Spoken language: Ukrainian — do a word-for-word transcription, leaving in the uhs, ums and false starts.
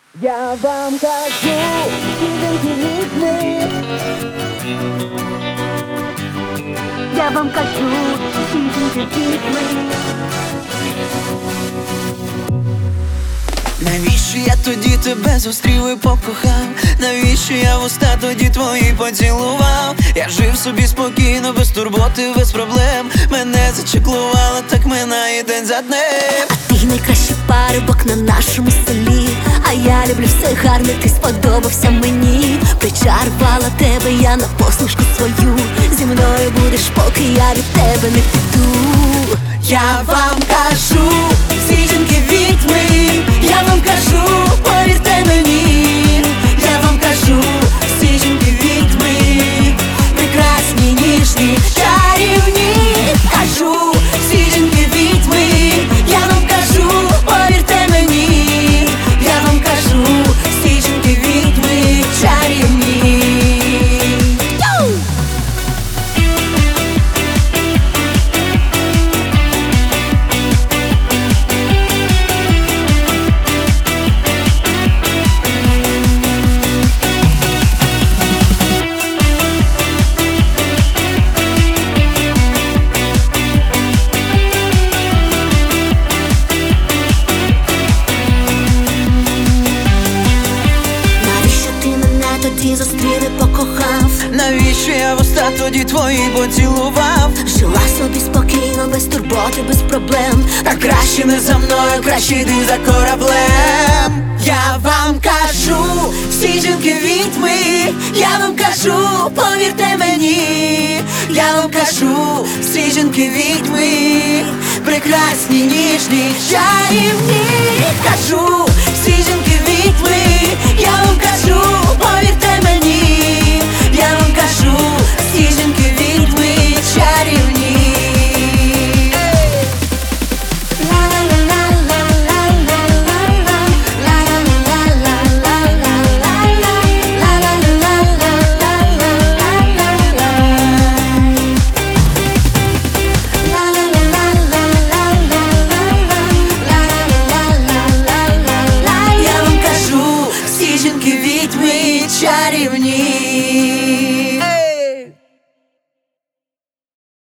Я вам кажу, ідемте вікни. Я вам кажу, ідемте вікни. Навіщо я тоді тебе зустрів і покохав? Навіщо я вуста тоді твої поцілував? Я жив собі спокійно, без турботи, без проблем. Мене зачеклувало, так минає день за днем. А ти найкращий парубок на нашому селі. А я люблю все гарне, ти сподобався мені. Причарувала тебе я на посмішку свою. Зі мною будеш, поки я від тебе не піду. Я вам кажу, всі жінки відьми. Я вам кажу, повірте мені. Я вам кажу, всі жінки відьми. Прекрасні, ніжні, чарівні. Кажу, всі жінки відьми. Я вам кажу, повірте мені. Я вам кажу, всі жінки відьми, чарівні. Тоді зустрів і покохав. Навіщо я вуста тоді твої поцілував? Жила собі спокійно, без турботи, без проблем. Так краще не за мною, краще йди за кораблем. Я вам кажу, всі жінки відьми. Я вам кажу, повірте мені. Я вам кажу, всі жінки відьми. Прекрасні, ніжні, чарівні. Кажу, всі жінки